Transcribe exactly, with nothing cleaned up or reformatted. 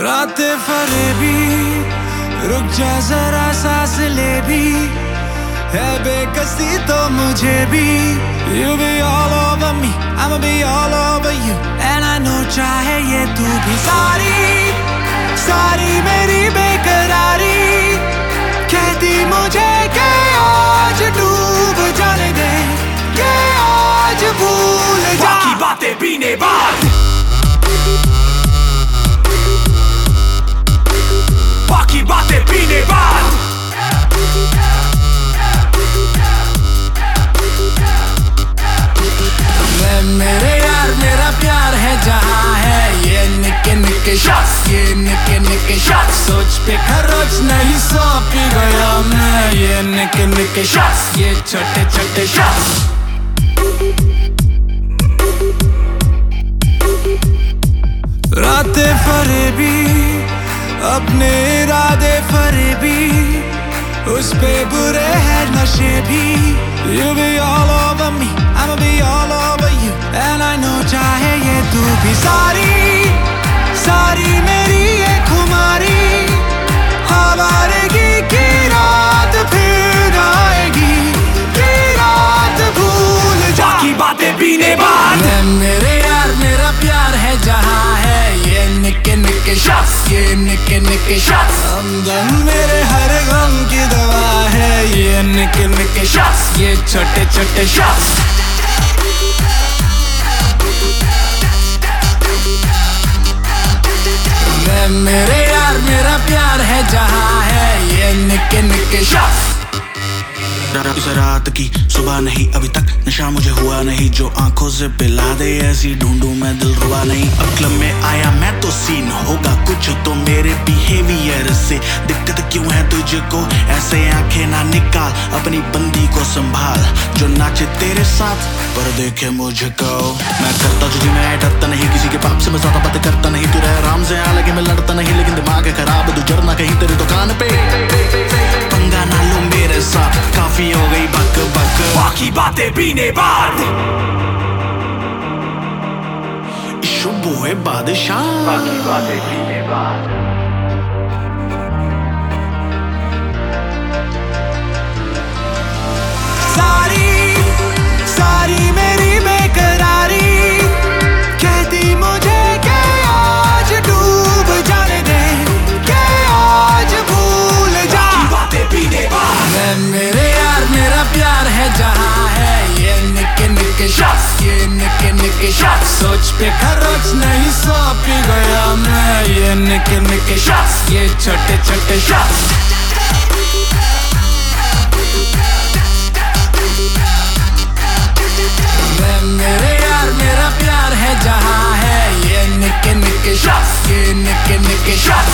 रातें फरेबी, रुक जा जरा सांस ले भी, है बेकसी तो मुझे भी। You be all over me, I'ma be all over you, and I know चाहे ये तू भी। सारी सारी मेरी बेकरारी कहती मुझे कि आज डूब जाने दे, कि आज भूल जा। बाकी बातें पीने बाद, बाकी बातें पीने बाद, मैं मेरे यार मेरा प्यार है जहाँ है ये निके निके शॉट्स, ये निके निके शॉट्स। सोच पे खरोच नहीं सौ पी गया मैं, ये निके निके शॉट्स, ये छोटे छोटे शॉट्स। रातें फरेबी, अपने इरादे फरेबी, उस पे बुरे हैं नशे भी। You be all over me, I'ma be all over you, and I know चाहे ये तू भी। सारी सारी मेरी ये खुमारी आवारगी की रात फिर आएगी, की रात भूल जा। बाकी बातें पीने बाद, मैं मेरे यार मेरा प्यार है जहाँ है ये निके निके शॉट्स, ये निके निके शॉट्स। हमदम मेरे हर गम की दवा है ये निके निके शॉट्स, ये छोटे छोटे शॉट्स। मैं मेरे यार मेरा प्यार है जहाँ है ये निके निके शॉट्स। इस रात की सुबह नहीं अभी तक नशा मुझे हुआ नहीं, जो आंखों से पिला दे ऐसी ढूंढूं मैं दिल रुबा नहीं। अब क्लब में आया मैं तो सीन होगा कुछ तो मेरे बिहेवियर से। दिक्कत क्यों है तुझको, ऐसे आंखें ना निकाल, अपनी बंदी को संभाल जो नाचे तेरे साथ पर देखे मुझको। मैं करता तुझे मैं डरता नहीं, किसी के बाप से मैं ज्यादा बातें करता नहीं। तू रह आराम से आ लगे मैं लड़ता नहीं, लेकिन दिमाग है खराब तू जरना कहीं तेरी दुकान पे। पंगा ना लो मेरे साथ, काफी हो गई बक बक। बाकी बातें पीने बाद, शुभ हुए बादशाह, बाकी बातें पीने बाद। सारी सारी मेरी बेकरारी कहती मुझे कि आज डूब जाने दे, कि आज भूल जा। बाकी बातें पीने बाद, मैं मेरे यार मेरा प्यार है जहाँ है ये निके निके शॉट्स, ये निके निके शॉट्स। सोच पे खरोच नहीं सौ पी गया मैं, ये निके निके शॉट्स, ये छोटे छोटे शॉट्स। मैं मेरे यार मेरा प्यार है जहाँ है ये निके निके शॉट्स, ये निके निके शॉट्स।